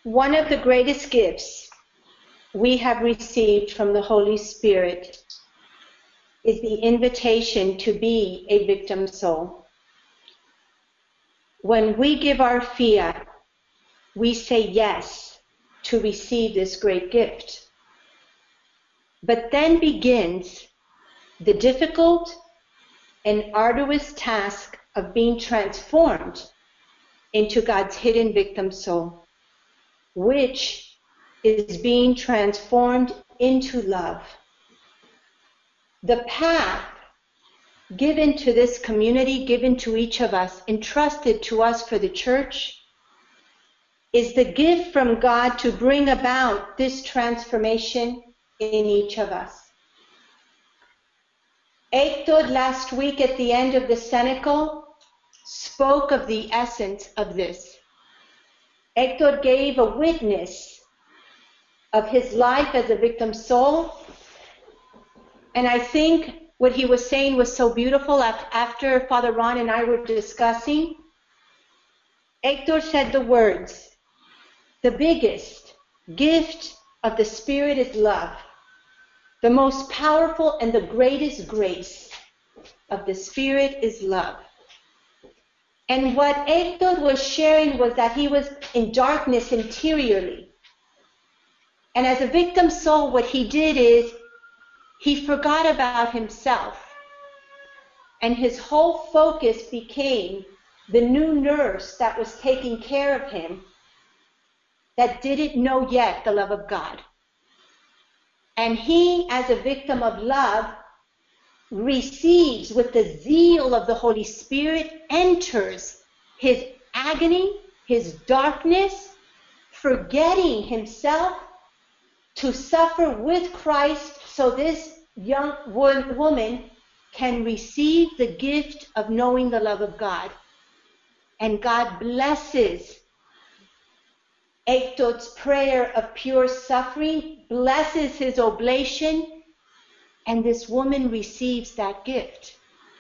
One of the greatest gifts we have received from the Holy Spirit is the invitation to be a victim soul. When we give our fiat, we say yes to receive this great gift. But then begins the difficult and arduous task of being transformed into God's hidden victim soul, which is being transformed into love. The path given to this community, given to each of us, entrusted to us for the church, is the gift from God to bring about this transformation in each of us. Hector last week at the end of the Cenacle spoke of the essence of this. Hector gave a witness of his life as a victim soul, and I think what he was saying was so beautiful. After Father Ron and I were discussing, Hector said the words, "The biggest gift of the Spirit is love. The most powerful and the greatest grace of the Spirit is love." And what Hector was sharing was that he was in darkness interiorly. And as a victim soul, what he did is he forgot about himself. And his whole focus became the new nurse that was taking care of him that didn't know yet the love of God. And he, as a victim of love, receives with the zeal of the Holy Spirit, enters his agony, his darkness, forgetting himself to suffer with Christ so this young woman can receive the gift of knowing the love of God. And God blesses Hector's prayer of pure suffering, blesses his oblation, and this woman receives that gift.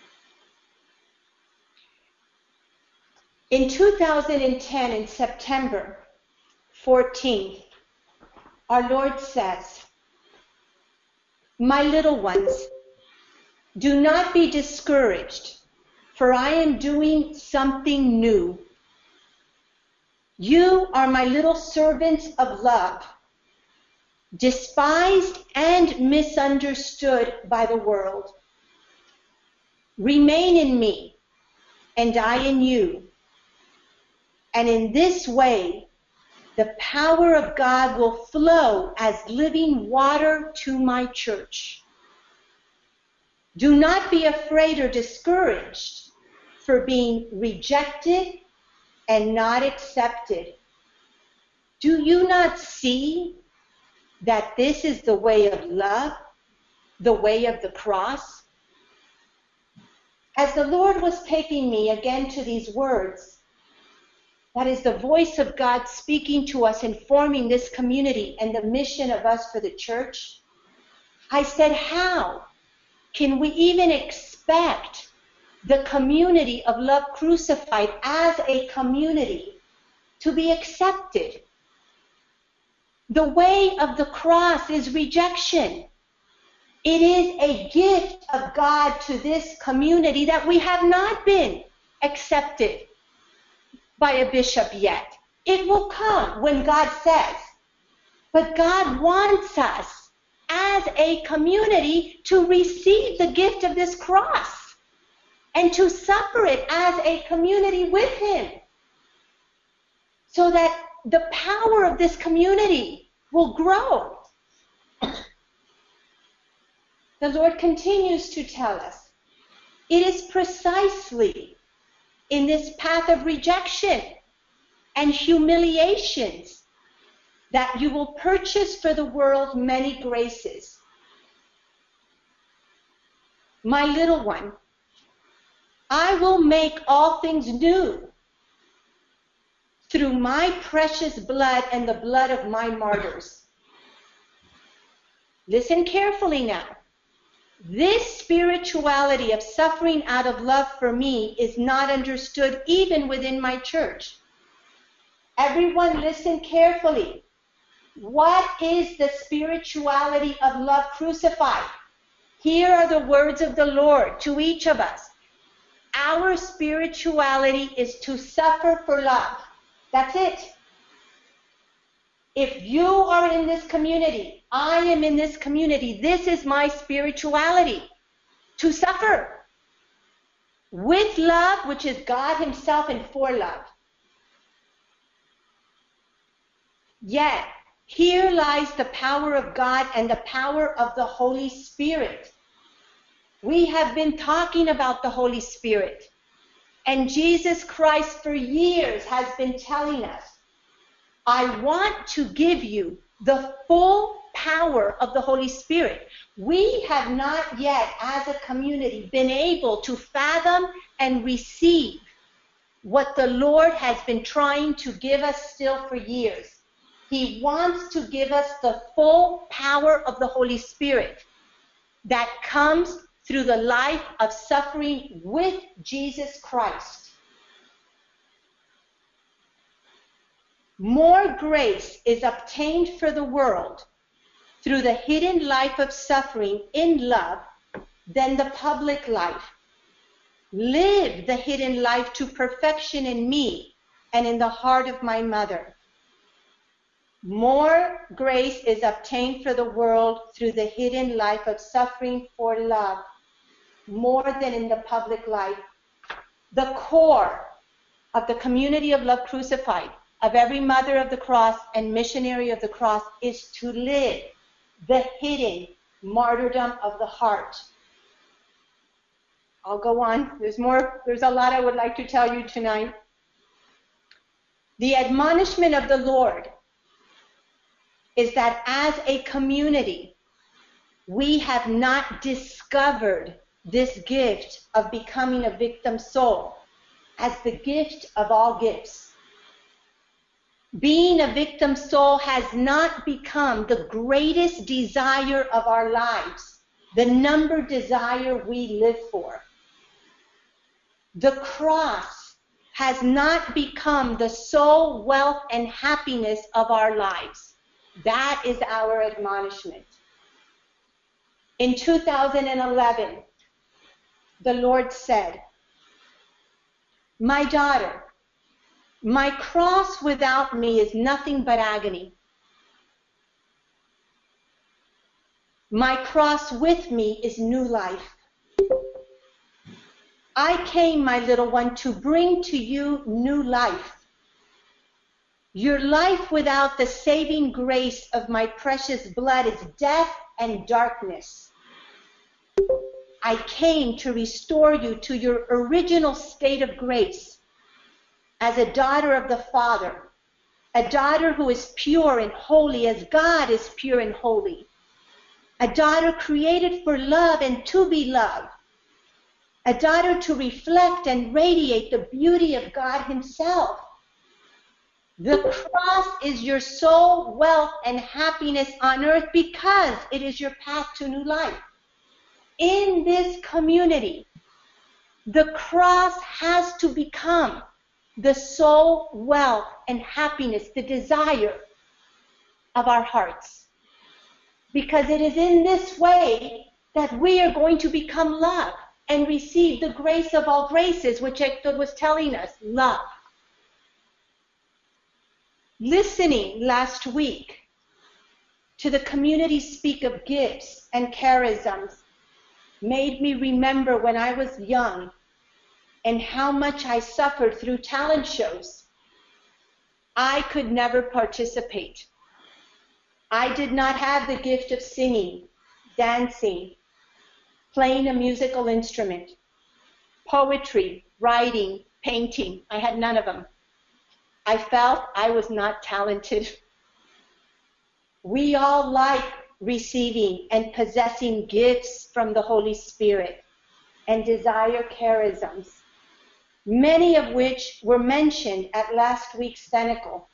In 2010, in September 14th, our Lord says, "My little ones, do not be discouraged, for I am doing something new. You are my little servants of love, despised and misunderstood by the world. Remain in me, and I in you. And in this way, the power of God will flow as living water to my church. Do not be afraid or discouraged for being rejected and not accepted. Do you not see that this is the way of love, the way of the cross?" As the Lord was taking me again to these words, that is the voice of God speaking to us, informing this community and the mission of us for the church, I said, how can we even expect the community of Love Crucified as a community to be accepted? The way of the cross is rejection. It is a gift of God to this community that we have not been accepted by a bishop yet. It will come when God says. But God wants us as a community to receive the gift of this cross and to suffer it as a community with Him, so that the power of this community will grow. The Lord continues to tell us, it is precisely in this path of rejection and humiliations that you will purchase for the world many graces. My little one, I will make all things new through my precious blood and the blood of my martyrs. Listen carefully now. This spirituality of suffering out of love for me is not understood even within my church. Everyone listen carefully. What is the spirituality of love crucified? Here are the words of the Lord to each of us. Our spirituality is to suffer for love. That's it. If you are in this community, I am in this community, this is my spirituality. To suffer. With love, which is God Himself, and for love. Yet, here lies the power of God and the power of the Holy Spirit. We have been talking about the Holy Spirit. And Jesus Christ for years has been telling us, I want to give you the full power of the Holy Spirit. We have not yet, as a community, been able to fathom and receive what the Lord has been trying to give us still for years. He wants to give us the full power of the Holy Spirit that comes through the life of suffering with Jesus Christ. More grace is obtained for the world through the hidden life of suffering in love than the public life. Live the hidden life to perfection in me and in the heart of my mother. More grace is obtained for the world through the hidden life of suffering for love, more than in the public life. The core of the community of Love Crucified, of every mother of the cross and missionary of the cross, is to live the hidden martyrdom of the heart. I'll go on. There's a lot I would like to tell you tonight. The admonishment of the Lord is that as a community, we have not discovered this gift of becoming a victim soul as the gift of all gifts. Being a victim soul has not become the greatest desire of our lives, the number desire we live for. The cross has not become the sole wealth and happiness of our lives. That is our admonishment. In 2011, the Lord said, "My daughter, my cross without me is nothing but agony. My cross with me is new life. I came, my little one, to bring to you new life. Your life without the saving grace of my precious blood is death and darkness. I came to restore you to your original state of grace as a daughter of the Father, a daughter who is pure and holy as God is pure and holy, a daughter created for love and to be loved, a daughter to reflect and radiate the beauty of God Himself. The cross is your sole wealth and happiness on earth because it is your path to new life. In this community, the cross has to become the sole wealth and happiness, the desire of our hearts. Because it is in this way that we are going to become love and receive the grace of all graces, which Hector was telling us, love. Listening last week to the community speak of gifts and charisms made me remember when I was young and how much I suffered through talent shows. I could never participate. I did not have the gift of singing, dancing, playing a musical instrument, poetry, writing, painting. I had none of them. I felt I was not talented. We all like receiving and possessing gifts from the Holy Spirit and desire charisms, many of which were mentioned at last week's Cenacle.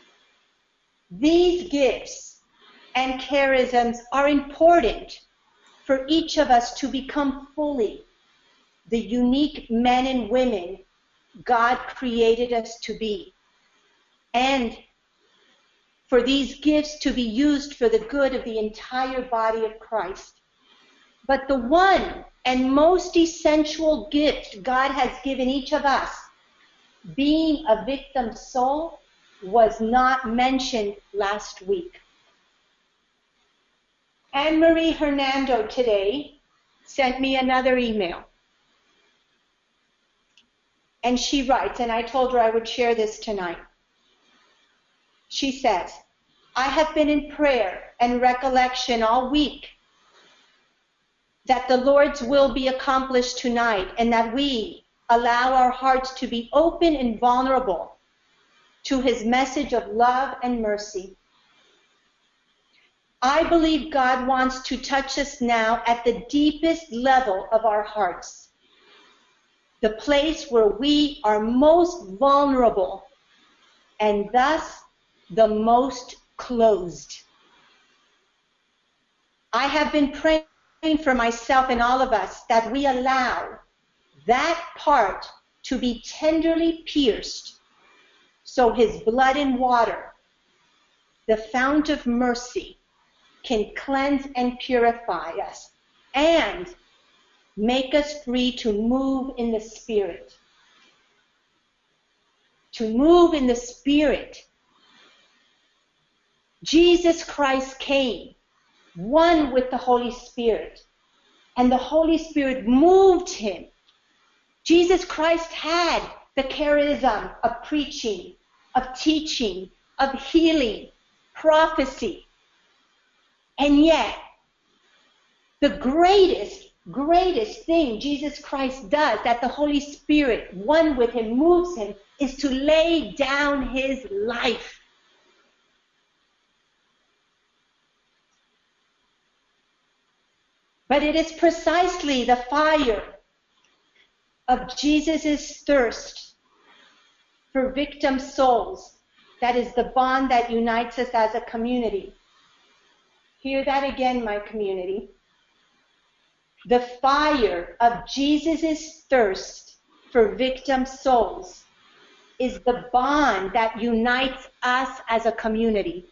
These gifts and charisms are important for each of us to become fully the unique men and women God created us to be. and for these gifts to be used for the good of the entire body of Christ. But the one and most essential gift God has given each of us, being a victim soul, was not mentioned last week. Anne-Marie Hernando today sent me another email. And she writes, and I told her I would share this tonight. She says, I have been in prayer and recollection all week that the Lord's will be accomplished tonight and that we allow our hearts to be open and vulnerable to his message of love and mercy. I believe God wants to touch us now at the deepest level of our hearts, the place where we are most vulnerable and thus the most closed. I have been praying for myself and all of us that we allow that part to be tenderly pierced so his blood and water, the fount of mercy, can cleanse and purify us and make us free to move in the Spirit. To move in the Spirit. Jesus Christ came, one with the Holy Spirit, and the Holy Spirit moved him. Jesus Christ had the charism of preaching, of teaching, of healing, prophecy. And yet, the greatest thing Jesus Christ does, that the Holy Spirit, one with him, moves him, is to lay down his life. But it is precisely the fire of Jesus' thirst for victim souls that is the bond that unites us as a community. Hear that again, my community. The fire of Jesus' thirst for victim souls is the bond that unites us as a community.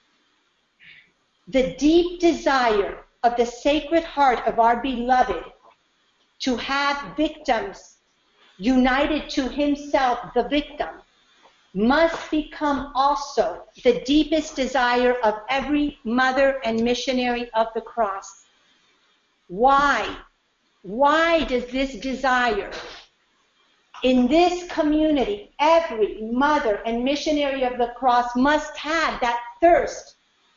The deep desire of the Sacred Heart of our beloved to have victims united to himself, the victim, must become also the deepest desire of every mother and missionary of the cross. Why? Why does this desire in this community, every mother and missionary of the cross must have that thirst?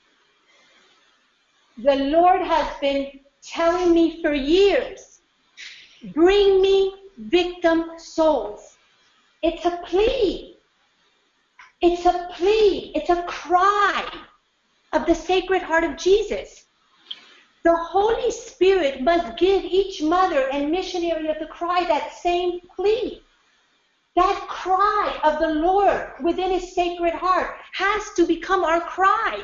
The Lord has been telling me for years, bring me victim souls. It's a plea. It's a plea. It's a cry of the Sacred Heart of Jesus. The Holy Spirit must give each mother and missionary of the cry that same plea. That cry of the Lord within his Sacred Heart has to become our cry.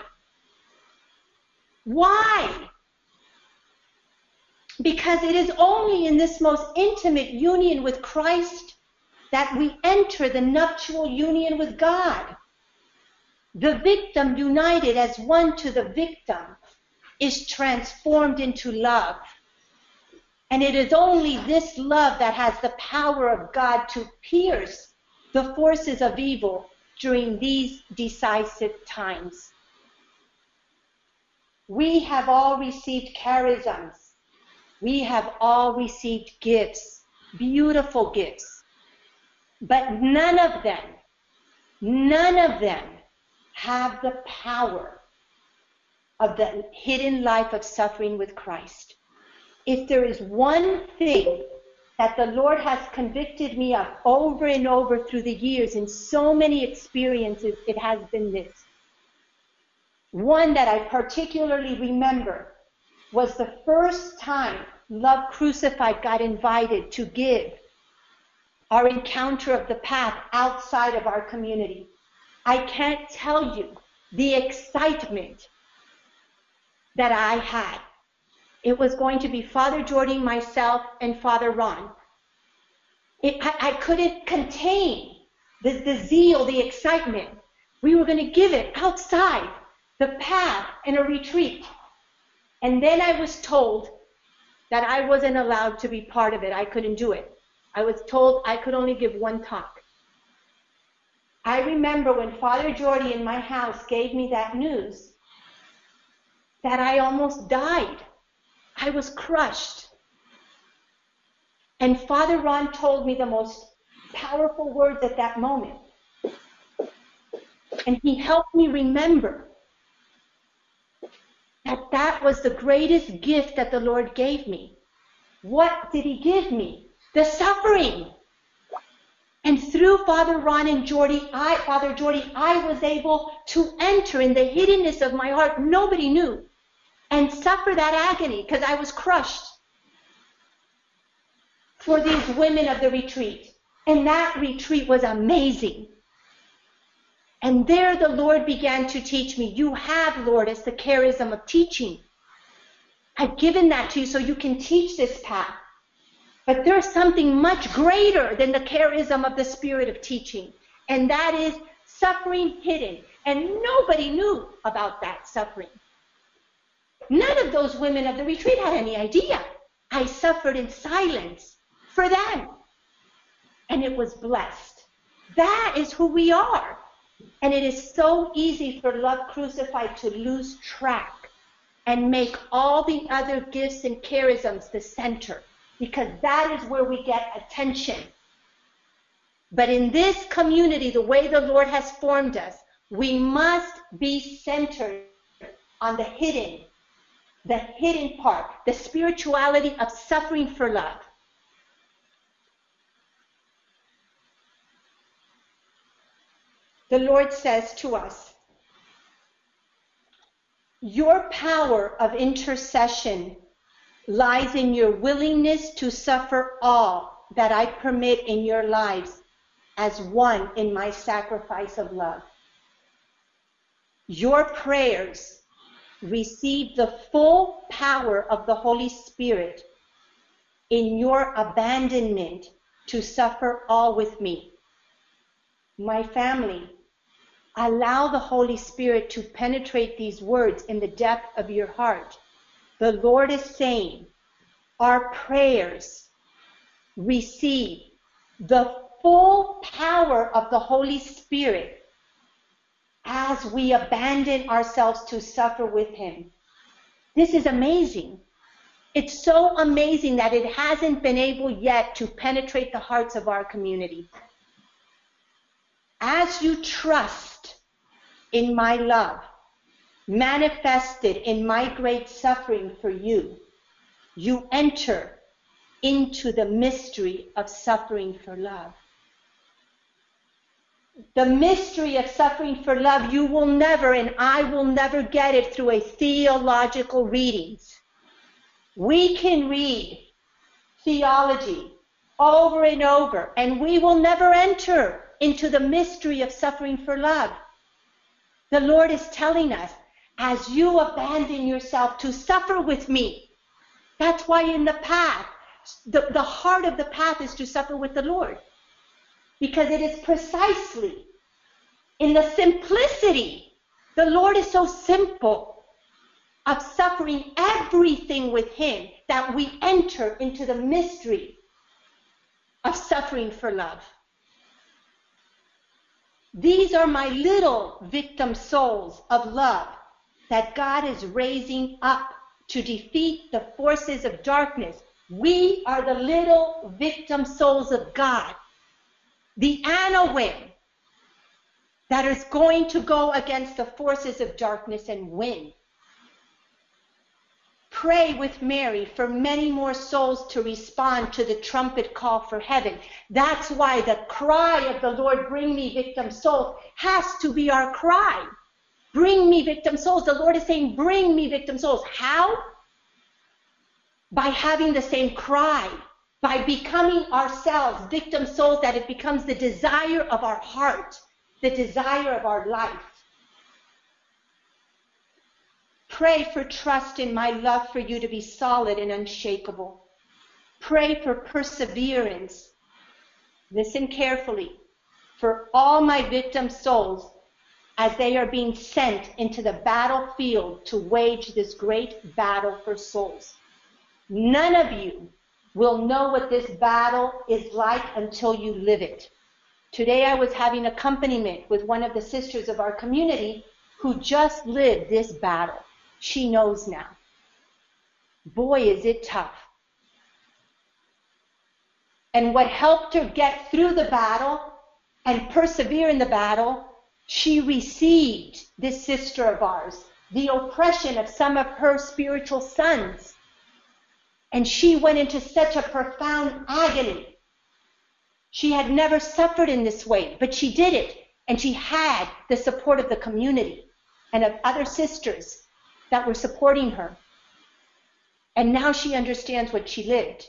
Why? Because it is only in this most intimate union with Christ that we enter the nuptial union with God. The victim united as one to the victim is transformed into love. And it is only this love that has the power of God to pierce the forces of evil during these decisive times. We have all received charisms. We have all received gifts, beautiful gifts. But none of them have the power of the hidden life of suffering with Christ. If there is one thing that the Lord has convicted me of over and over through the years in so many experiences, it has been this. One that I particularly remember was the first time Love Crucified got invited to give our encounter of the path outside of our community. I can't tell you the excitement that I had. It was going to be Father Jordan, myself, and Father Ron. I couldn't contain the zeal, the excitement. We were going to give it outside the path in a retreat. And then I was told that I wasn't allowed to be part of it. I couldn't do it. I was told I could only give one talk. I remember when Father Jordi in my house gave me that news that I almost died. I was crushed. And Father Ron told me the most powerful words at that moment. And he helped me remember that that was the greatest gift that the Lord gave me. What did he give me? The suffering. And through Father Ron and Father Jordi, I was able to enter in the hiddenness of my heart. Nobody knew. And suffer that agony because I was crushed for these women of the retreat. And that retreat was amazing. And there the Lord began to teach me. You have, Lord, as the charism of teaching. I've given that to you so you can teach this path. But there's something much greater than the charism of the spirit of teaching. And that is suffering hidden. And nobody knew about that suffering. None of those women of the retreat had any idea. I suffered in silence for them. And it was blessed. That is who we are. And it is so easy for Love Crucified to lose track and make all the other gifts and charisms the center, because that is where we get attention. But in this community, the way the Lord has formed us, we must be centered on the hidden part, the spirituality of suffering for love. The Lord says to us, your power of intercession lies in your willingness to suffer all that I permit in your lives as one in my sacrifice of love. Your prayers receive the full power of the Holy Spirit in your abandonment to suffer all with me. My family, allow the Holy Spirit to penetrate these words in the depth of your heart. The Lord is saying, our prayers receive the full power of the Holy Spirit as we abandon ourselves to suffer with him. This is amazing. It's so amazing that it hasn't been able yet to penetrate the hearts of our community. As you trust in my love, manifested in my great suffering for you, you enter into the mystery of suffering for love. The mystery of suffering for love, you will never, and I will never get it through a theological readings. We can read theology over and over, and we will never enter into the mystery of suffering for love. The Lord is telling us, as you abandon yourself to suffer with me, that's why in the path, the heart of the path is to suffer with the Lord. Because it is precisely in the simplicity, the Lord is so simple, of suffering everything with him, that we enter into the mystery of suffering for love. These are my little victim souls of love that God is raising up to defeat the forces of darkness. We are the little victim souls of God. The Anawim that is going to go against the forces of darkness and win. Pray with Mary for many more souls to respond to the trumpet call for heaven. That's why the cry of the Lord, bring me victim souls, has to be our cry. Bring me victim souls. The Lord is saying, bring me victim souls. How? By having the same cry. By becoming ourselves victim souls, that it becomes the desire of our heart, the desire of our life. Pray for trust in my love for you to be solid and unshakable. Pray for perseverance. Listen carefully. For all my victim souls as they are being sent into the battlefield to wage this great battle for souls. None of you will know what this battle is like until you live it. Today I was having accompaniment with one of the sisters of our community who just lived this battle. She knows now. Boy, is it tough. And what helped her get through the battle and persevere in the battle, she received, this sister of ours, the oppression of some of her spiritual sons. And she went into such a profound agony. She had never suffered in this way, but she did it. And she had the support of the community and of other sisters that were supporting her. And now she understands what she lived.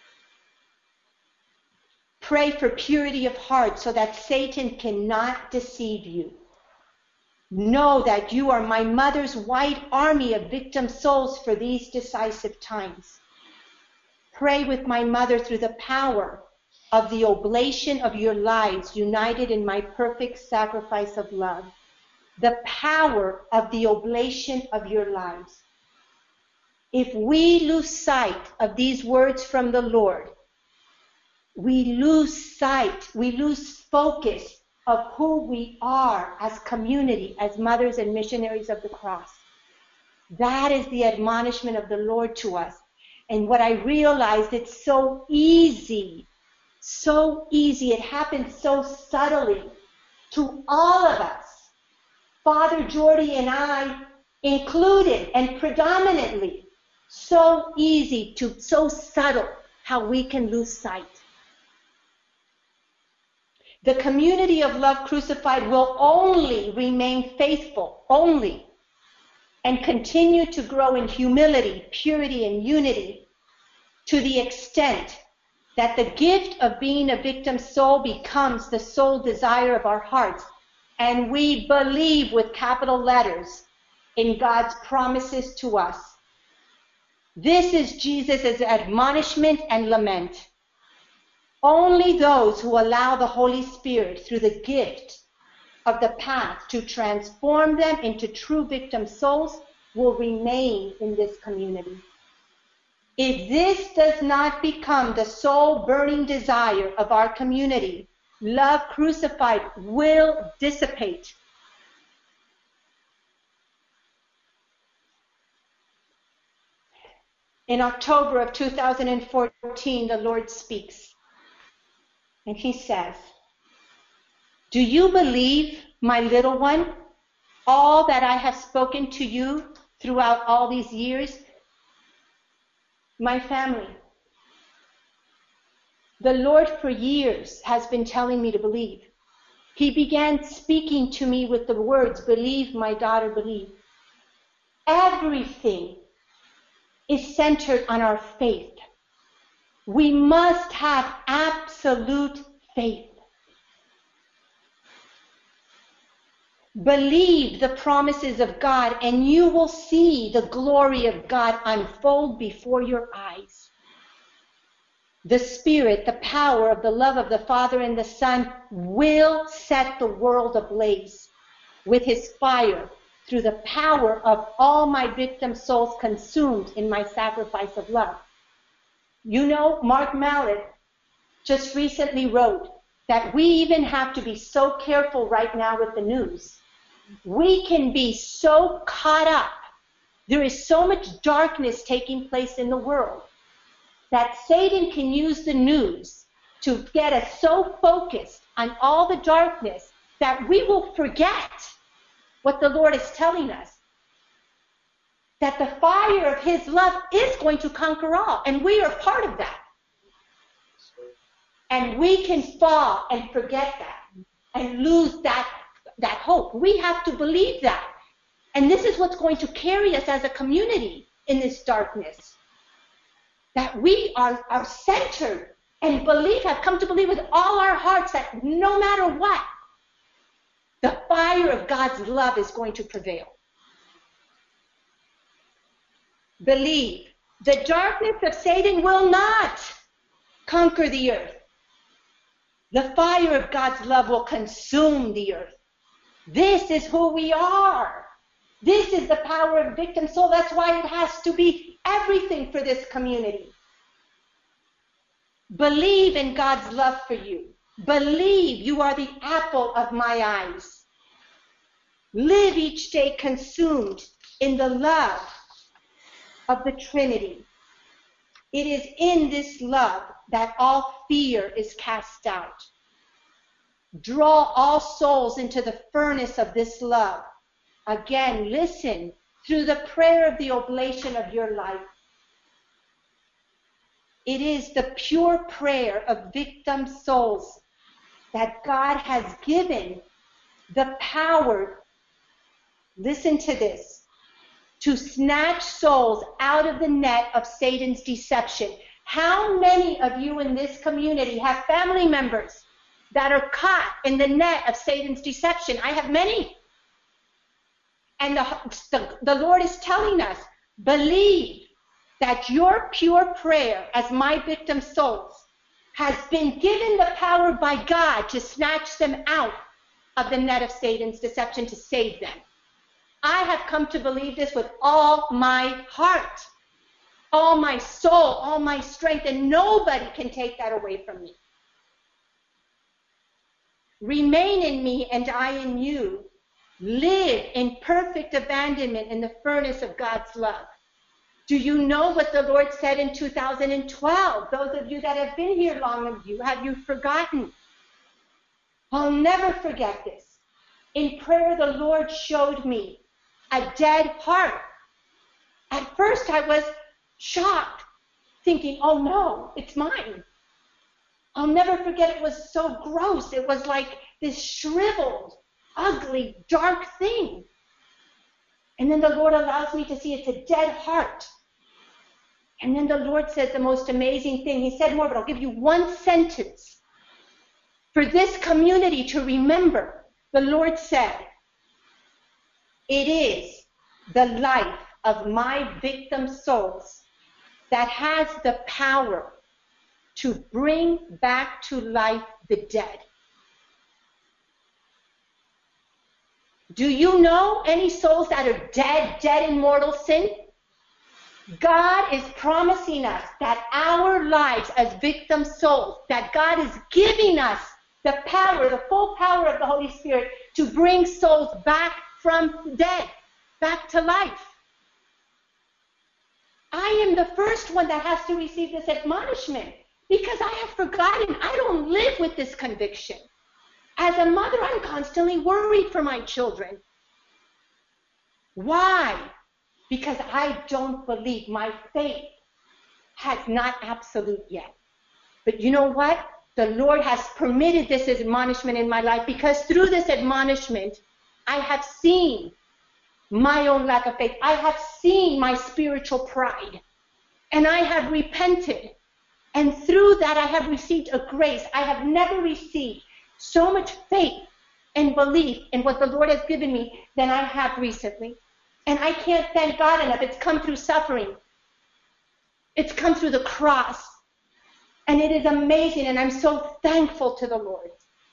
Pray for purity of heart so that Satan cannot deceive you. Know that you are my mother's white army of victim souls for these decisive times. Pray with my mother through the power of the oblation of your lives united in my perfect sacrifice of love. The power of the oblation of your lives. If we lose sight of these words from the Lord, we lose sight, we lose focus of who we are as community, as mothers and missionaries of the cross. That is the admonishment of the Lord to us. And what I realized, it's so easy, it happens so subtly to all of us, Father Jordy and I included, and predominantly, so easy to, so subtle how we can lose sight. The community of Love Crucified will only remain faithful, only, and continue to grow in humility, purity, and unity to the extent that the gift of being a victim soul becomes the sole desire of our hearts, and we believe with capital letters in God's promises to us. This is Jesus' admonishment and lament. Only those who allow the Holy Spirit through the gift of the path to transform them into true victim souls will remain in this community. If this does not become the sole burning desire of our community, Love Crucified will dissipate. In October of 2014, the Lord speaks. And he says, "Do you believe, my little one, all that I have spoken to you throughout all these years? My family, the Lord for years has been telling me to believe. He began speaking to me with the words, 'Believe, my daughter, believe.' Everything is centered on our faith. We must have absolute faith. Believe the promises of God, and you will see the glory of God unfold before your eyes. The Spirit, the power of the love of the Father and the Son will set the world ablaze with his fire through the power of all my victim souls consumed in my sacrifice of love." You know, Mark Mallet just recently wrote that we even have to be so careful right now with the news. We can be so caught up. There is so much darkness taking place in the world that Satan can use the news to get us so focused on all the darkness that we will forget what the Lord is telling us. That the fire of his love is going to conquer all, and we are part of that. And we can fall and forget that and lose that hope. We have to believe that. And this is what's going to carry us as a community in this darkness. That we are centered and have come to believe with all our hearts that no matter what, the fire of God's love is going to prevail. Believe. The darkness of Satan will not conquer the earth. The fire of God's love will consume the earth. This is who we are. This is the power of victim soul. That's why it has to be everything for this community. Believe in God's love for you. Believe you are the apple of my eyes. Live each day consumed in the love of the Trinity. It is in this love that all fear is cast out. Draw all souls into the furnace of this love. Again, listen through the prayer of the oblation of your life. It is the pure prayer of victim souls that God has given the power, listen to this, to snatch souls out of the net of Satan's deception. How many of you in this community have family members that are caught in the net of Satan's deception? I have many. And the Lord is telling us, believe that your pure prayer as my victim souls has been given the power by God to snatch them out of the net of Satan's deception, to save them. I have come to believe this with all my heart, all my soul, all my strength, and nobody can take that away from me. Remain in me and I in you. Live in perfect abandonment in the furnace of God's love. Do you know what the Lord said in 2012? Those of you that have been here long, have you forgotten? I'll never forget this. In prayer, the Lord showed me a dead heart. At first, I was shocked, thinking, oh no, it's mine. I'll never forget, it was so gross. It was like this shriveled, ugly, dark thing. And then the Lord allows me to see it's a dead heart. And then the Lord says the most amazing thing. He said more, but I'll give you one sentence. For this community to remember, the Lord said, it is the life of my victim souls that has the power to bring back to life the dead. Do you know any souls that are dead in mortal sin? God is promising us that our lives as victim souls, that God is giving us the power, the full power of the Holy Spirit to bring souls back from dead, back to life. I am the first one that has to receive this admonishment because I have forgotten. I don't live with this conviction. As a mother, I'm constantly worried for my children. Why? Because I don't believe. My faith has not absolute yet. But you know what? The Lord has permitted this admonishment in my life because through this admonishment, I have seen my own lack of faith. I have seen my spiritual pride. And I have repented. And through that, I have received a grace. I have never received so much faith and belief in what the Lord has given me than I have recently. And I can't thank God enough. It's come through suffering. It's come through the cross. And it is amazing, and I'm so thankful to the Lord.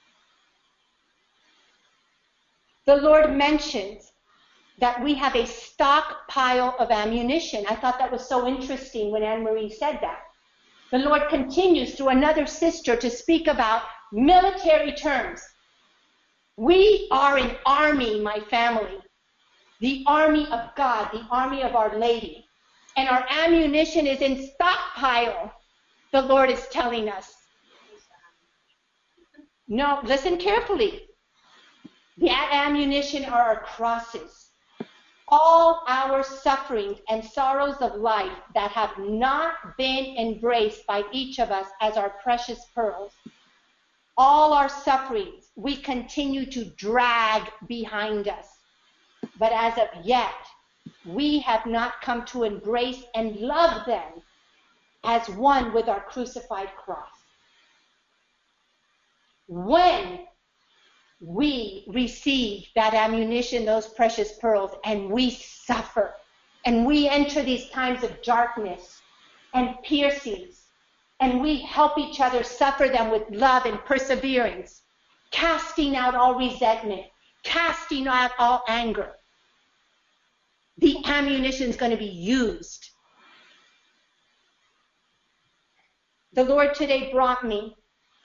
The Lord mentions that we have a stockpile of ammunition. I thought that was so interesting when Anne-Marie said that. The Lord continues through another sister to speak about military terms. We are an army, my family. The army of God, the army of Our Lady. And our ammunition is in stockpile, the Lord is telling us. No, listen carefully. That ammunition are our crosses. All our sufferings and sorrows of life that have not been embraced by each of us as our precious pearls. All our sufferings we continue to drag behind us. But as of yet, we have not come to embrace and love them as one with our crucified cross. When we receive that ammunition, those precious pearls, and we suffer, and we enter these times of darkness and piercings, and we help each other suffer them with love and perseverance, casting out all resentment, casting out all anger. The ammunition is going to be used. The Lord today brought me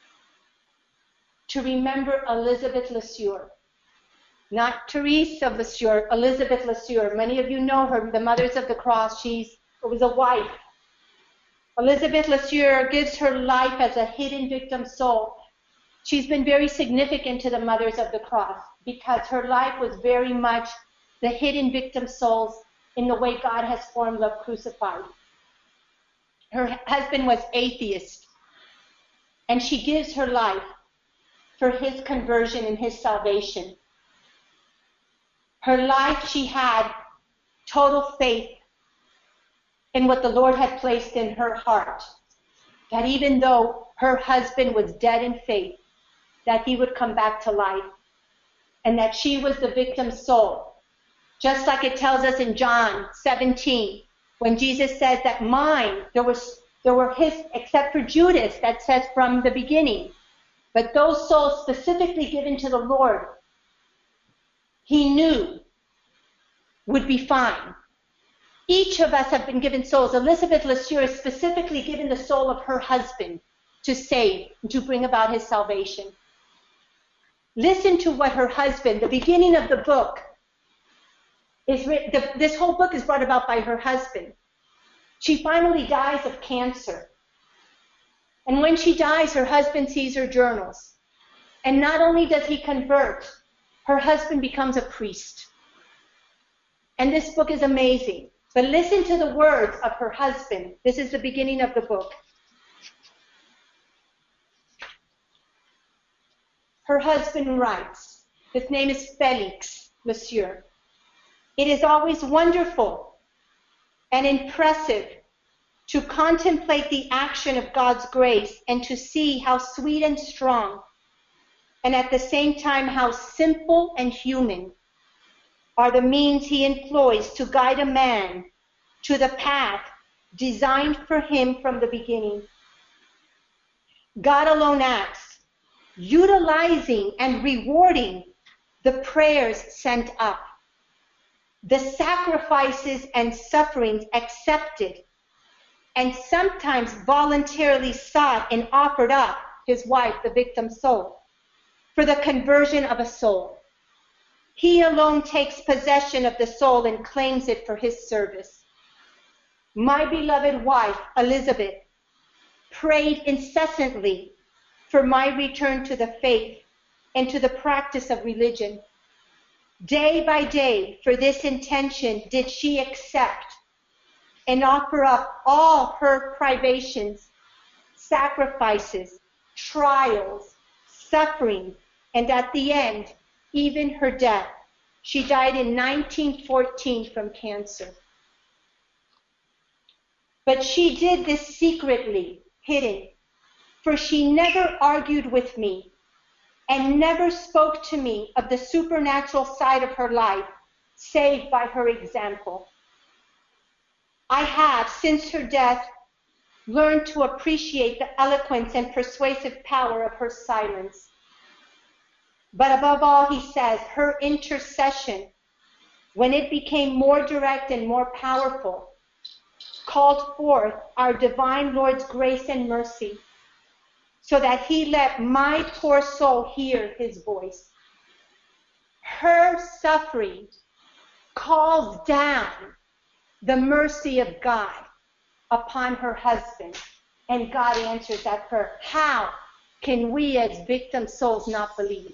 to remember Elizabeth LeSueur. Not Therese of LeSueur, Elizabeth LeSueur. Many of you know her, the Mothers of the Cross. She was a wife. Elizabeth LeSueur gives her life as a hidden victim soul. She's been very significant to the Mothers of the Cross because her life was very much the hidden victim souls in the way God has formed Love Crucified. Her husband was atheist, and she gives her life for his conversion and his salvation. Her life, she had total faith in what the Lord had placed in her heart, that even though her husband was dead in faith, that he would come back to life, and that she was the victim soul. Just like it tells us in John 17, when Jesus says that mine, there were his, except for Judas, that says from the beginning. But those souls specifically given to the Lord, he knew would be fine. Each of us have been given souls. Elizabeth LeSueur is specifically given the soul of her husband to save, to bring about his salvation. Listen to what her husband, the beginning of the book, is written. This whole book is brought about by her husband. She finally dies of cancer. And when she dies, her husband sees her journals. And not only does he convert, her husband becomes a priest. And this book is amazing. But listen to the words of her husband. This is the beginning of the book. Her husband writes, his name is Felix LeSueur. It is always wonderful and impressive to contemplate the action of God's grace and to see how sweet and strong, and at the same time how simple and human, are the means he employs to guide a man to the path designed for him from the beginning. God alone acts, utilizing and rewarding the prayers sent up, the sacrifices and sufferings accepted, and sometimes voluntarily sought and offered up, his wife, the victim soul, for the conversion of a soul. He alone takes possession of the soul and claims it for his service. My beloved wife, Elizabeth, prayed incessantly for my return to the faith and to the practice of religion. Day by day, for this intention did she accept and offer up all her privations, sacrifices, trials, suffering, and at the end, even her death. She died in 1914 from cancer. But she did this secretly, hidden, for she never argued with me and never spoke to me of the supernatural side of her life, save by her example. I have, since her death, learned to appreciate the eloquence and persuasive power of her silence. But above all, he says, her intercession, when it became more direct and more powerful, called forth our divine Lord's grace and mercy, so that he let my poor soul hear his voice. Her suffering calls down the mercy of God upon her husband, and God answers at her. How can we as victim souls not believe?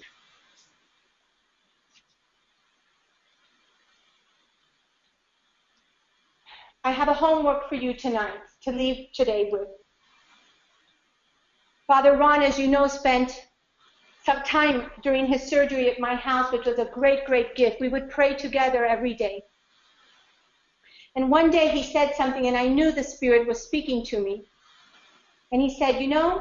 I have a homework for you tonight to leave today with. Father Ron, as you know, spent some time during his surgery at my house, which was a great, great gift. We would pray together every day. And one day he said something, and I knew the Spirit was speaking to me. And he said, you know,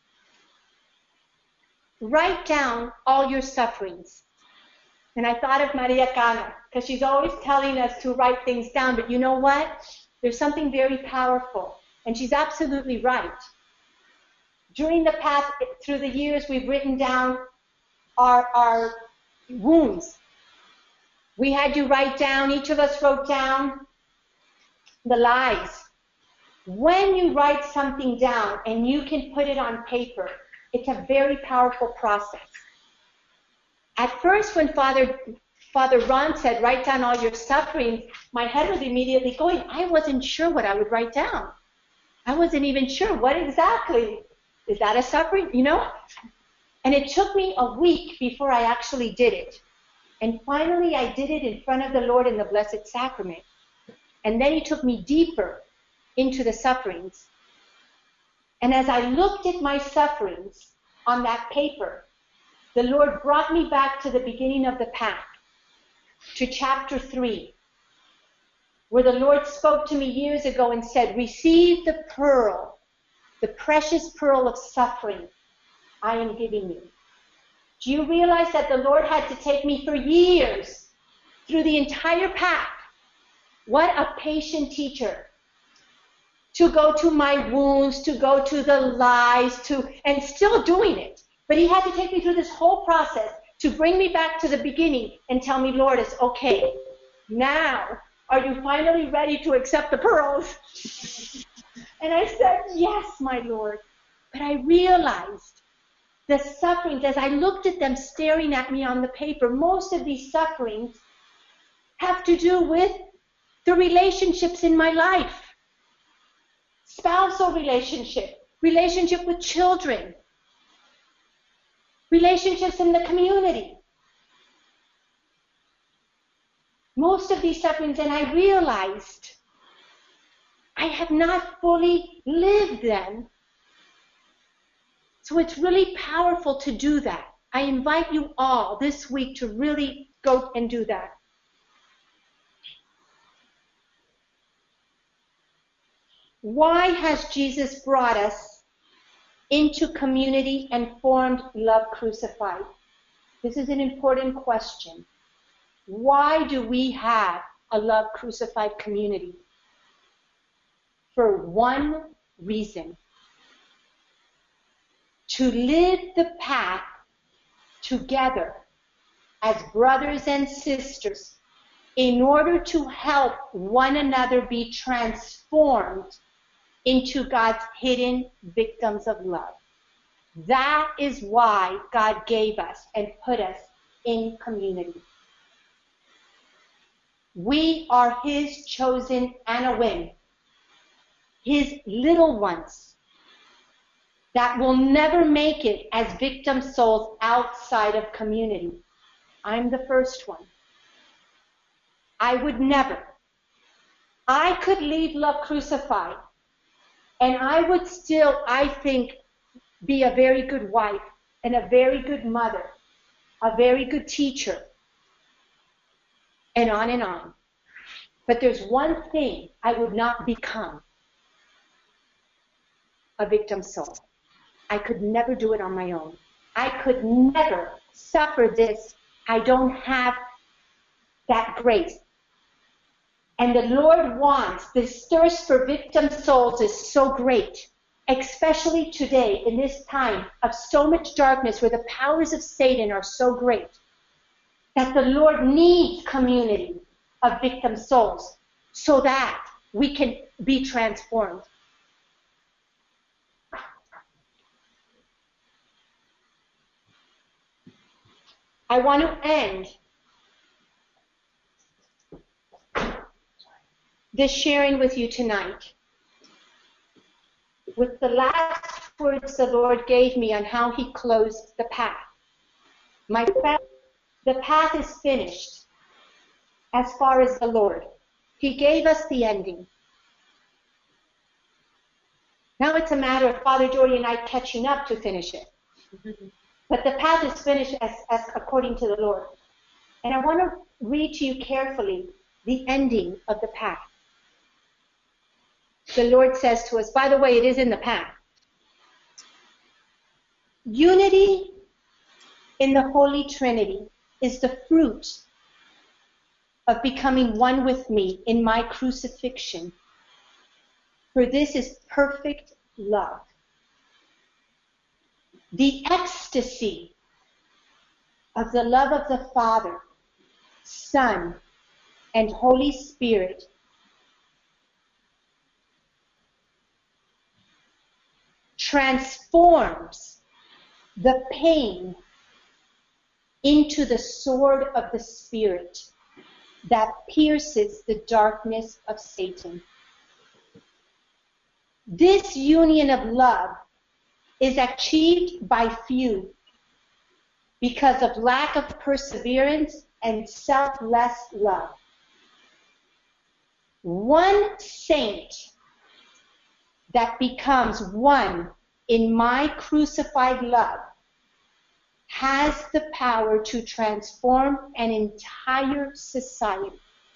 write down all your sufferings. And I thought of Maria Cano, because she's always telling us to write things down. But you know what? There's something very powerful. And she's absolutely right. During the past, through the years, we've written down our wounds, We had to write down, each of us wrote down the lies. When you write something down and you can put it on paper, it's a very powerful process. At first, when Father Ron said, write down all your sufferings, my head was immediately going. I wasn't sure what I would write down. I wasn't even sure what exactly. Is that a suffering? You know? And it took me a week before I actually did it. And finally, I did it in front of the Lord in the Blessed Sacrament. And then He took me deeper into the sufferings. And as I looked at my sufferings on that paper, the Lord brought me back to the beginning of the path, to chapter 3, where the Lord spoke to me years ago and said, receive the pearl, the precious pearl of suffering I am giving you. Do you realize that the Lord had to take me for years through the entire path? What a patient teacher. To go to my wounds, to go to the lies, and still doing it. But He had to take me through this whole process to bring me back to the beginning and tell me, Lord, it's okay. Now, are you finally ready to accept the pearls? And I said, yes, my Lord. But I realized the sufferings, as I looked at them staring at me on the paper, most of these sufferings have to do with the relationships in my life. Spousal relationship with children, relationships in the community. Most of these sufferings, and I realized I have not fully lived them. So it's really powerful to do that. I invite you all this week to really go and do that. Why has Jesus brought us into community and formed Love Crucified? This is an important question. Why do we have a Love Crucified community? For one reason. To live the path together as brothers and sisters in order to help one another be transformed into God's hidden victims of love. That is why God gave us and put us in community. We are His chosen Anawim, His little ones that will never make it as victim souls outside of community. I'm the first one. I would never. I could leave Love Crucified, and I would still, I think, be a very good wife and a very good mother, a very good teacher, and on and on. But there's one thing I would not become: a victim soul. I could never do it on my own. I could never suffer this. I don't have that grace. And the Lord wants, this thirst for victim souls is so great, especially today in this time of so much darkness where the powers of Satan are so great, that the Lord needs community of victim souls so that we can be transformed. I want to end this sharing with you tonight with the last words the Lord gave me on how He closed the path. The path is finished as far as the Lord. He gave us the ending. Now it's a matter of Father Jordy and I catching up to finish it. But the path is finished as according to the Lord. And I want to read to you carefully the ending of the path. The Lord says to us, by the way, it is in the path. Unity in the Holy Trinity is the fruit of becoming one with me in my crucifixion. For this is perfect love. The ecstasy of the love of the Father Son, and Holy Spirit transforms the pain into the sword of the Spirit that pierces the darkness of Satan. This union of love is achieved by few because of lack of perseverance and selfless love. One saint that becomes one in my crucified love has the power to transform an entire society.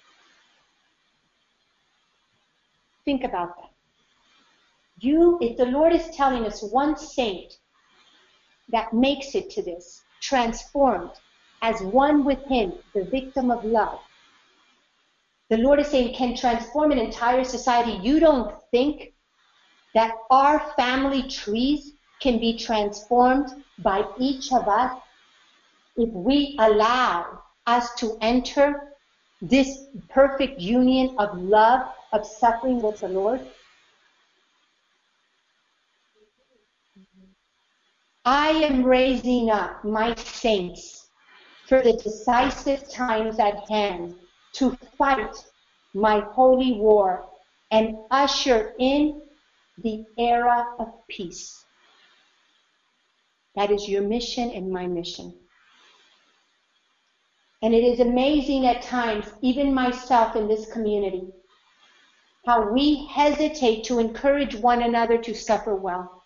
Think about that. If the Lord is telling us one saint that makes it to this, transformed as one with Him, the victim of love, the Lord is saying can transform an entire society. You don't think that our family trees can be transformed by each of us if we allow us to enter this perfect union of love, of suffering with the Lord? I am raising up my saints for the decisive times at hand to fight my holy war and usher in the era of peace. That is your mission and my mission. And it is amazing at times, even myself in this community, how we hesitate to encourage one another to suffer well.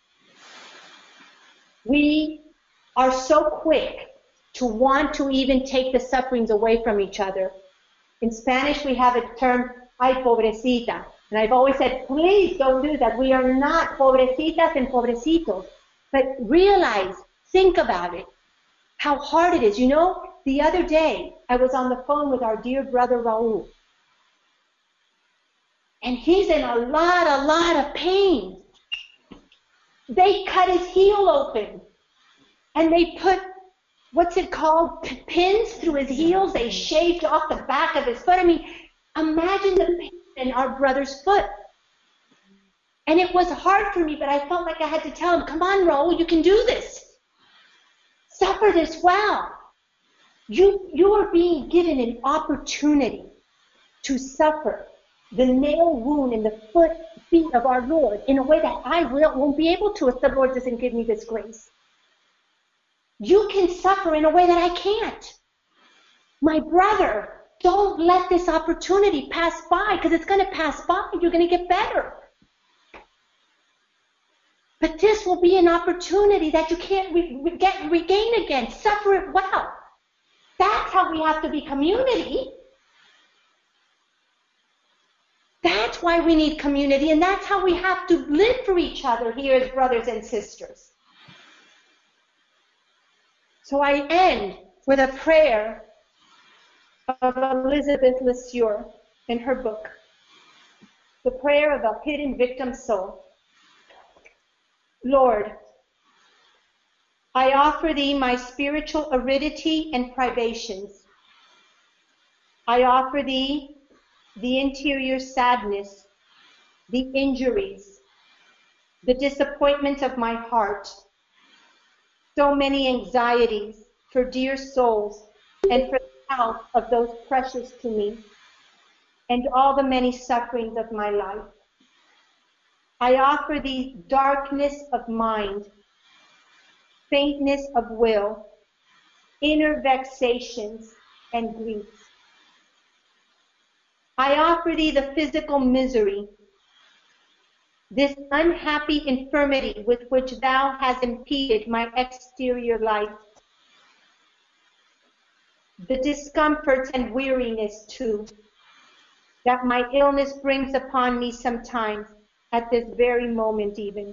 We are so quick to want to even take the sufferings away from each other. In Spanish, we have a term, ay, pobrecita. And I've always said, please don't do that. We are not pobrecitas and pobrecitos. But realize, think about it, how hard it is. You know, the other day, I was on the phone with our dear brother Raul. And he's in a lot of pain. They cut his heel open. And they put, what's it called, pins through his heels. They shaved off the back of his foot. I mean, imagine the pain in our brother's foot. And it was hard for me, but I felt like I had to tell him, come on, Raul, you can do this. Suffer this well. You are being given an opportunity to suffer the nail wound in the feet of our Lord in a way that I won't be able to if the Lord doesn't give me this grace. You can suffer in a way that I can't. My brother, don't let this opportunity pass by, because it's going to pass by. You're going to get better. But this will be an opportunity that you can't regain again. Suffer it well. That's how we have to be community. That's why we need community, and that's how we have to live for each other here as brothers and sisters. So I end with a prayer of Elizabeth LeSueur in her book, The Prayer of a Hidden Victim Soul. Lord, I offer Thee my spiritual aridity and privations. I offer Thee the interior sadness, the injuries, the disappointment of my heart, so many anxieties for dear souls and for the health of those precious to me, and all the many sufferings of my life. I offer Thee darkness of mind, faintness of will, inner vexations and griefs. I offer Thee the physical misery, this unhappy infirmity with which Thou hast impeded my exterior life, the discomforts and weariness too, that my illness brings upon me sometimes, at this very moment even.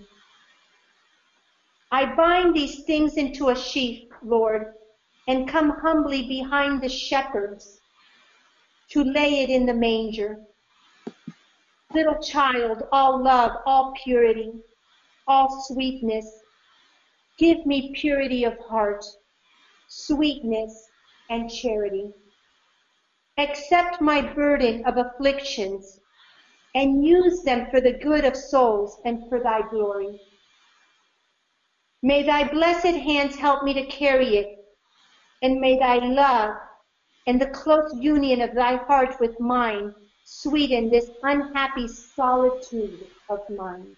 I bind these things into a sheath, Lord, and come humbly behind the shepherds to lay it in the manger. Little child, all love, all purity, all sweetness, give me purity of heart, sweetness, and charity. accept my burden of afflictions and use them for the good of souls and for thy glory. May thy blessed hands help me to carry it, and may thy love and the close union of thy heart with mine sweeten this unhappy solitude of mine.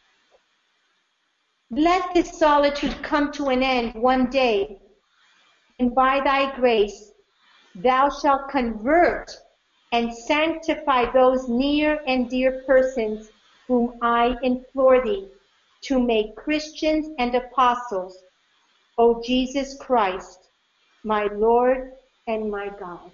Let this solitude come to an end one day, and by thy grace thou shalt convert and sanctify those near and dear persons whom I implore thee to make Christians and apostles, O Jesus Christ, my Lord and my God.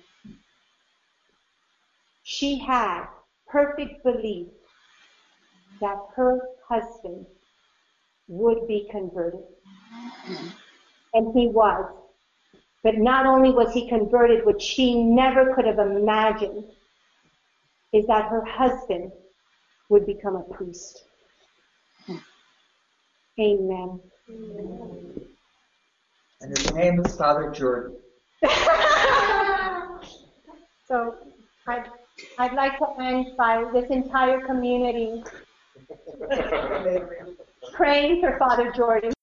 She had perfect belief that her husband would be converted. And he was. But not only was he converted, what she never could have imagined is that her husband would become a priest. Amen. And his name is Father Jordan. So I'd like to end by this entire community praying for Father Jordan.